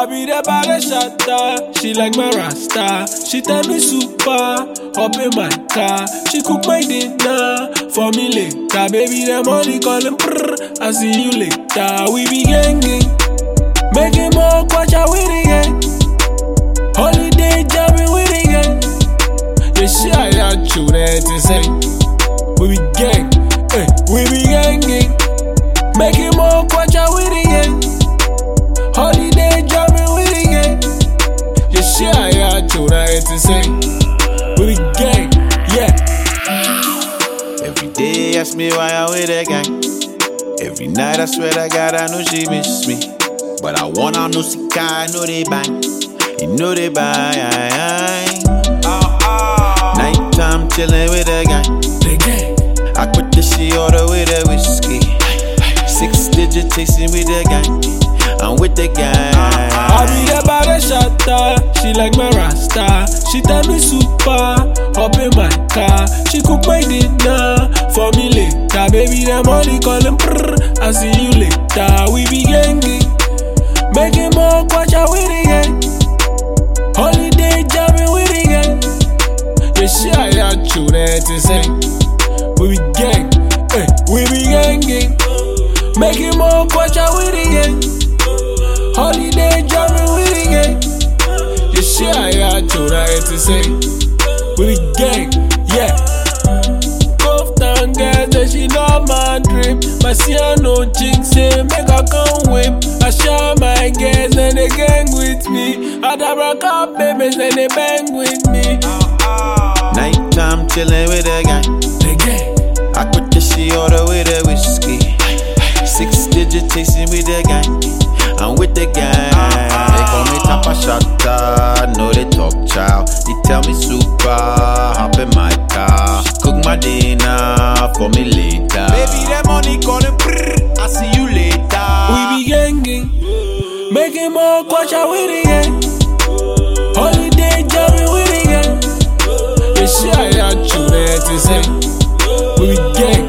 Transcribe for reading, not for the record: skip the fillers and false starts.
I be the baddest shatter. She like my rasta. She tell me super. Hop in my car. She cook my dinner for me later. Baby, the money calling. I see you later. We be ganging, making more kwacha with the gang. Holiday jamming with the gang. Yeah, shit, I got you there to say. We be gang, we be ganging, making more kwacha with the gang. Holiday jamming with the gang. Yeah, shit, I got you there to say. We be gang, yeah. Every day ask me why I'm with the gang. Every night I swear to God I know she miss me. But I wanna know she can, know they bang. You know they bang. Nighttime chillin' with the gang. I quit the shit order with the whiskey. 6-digit chasing with the gang. I'm with the gang. I be the baddest shatter. She like my rasta. She tell me super. Hop in my car. She cook my dinner for me later. Baby, the money calling. I see you later. We be ganging, making more kwacha with the gang. Holiday jamming with the gang. Yeah, shit, I got you there to say. We be gang, we be ganging, making more kwacha with the gang. Holiday jamming with the gang. Yeah, shit, I got you there to say. We be gang, yeah. Cuff down girl, say she know my dream. My no chick say make her come whip. I share my girls and they gang with me. I rock up babies and they bang with me. Nighttime chillin' with the gang. I quit the shit order with the whiskey. 6-digit chasing with the gang. I'm with the gang. They call me Tapa Shatta. Know they talk child. They tell me super. Hop in my car. Cook my dinner for me later. Baby, that money calling. I see you later. We be ganging, making more kwacha with the gang. Holiday jamming with the gang. Yeah, shit, I got you there to say. We be gang.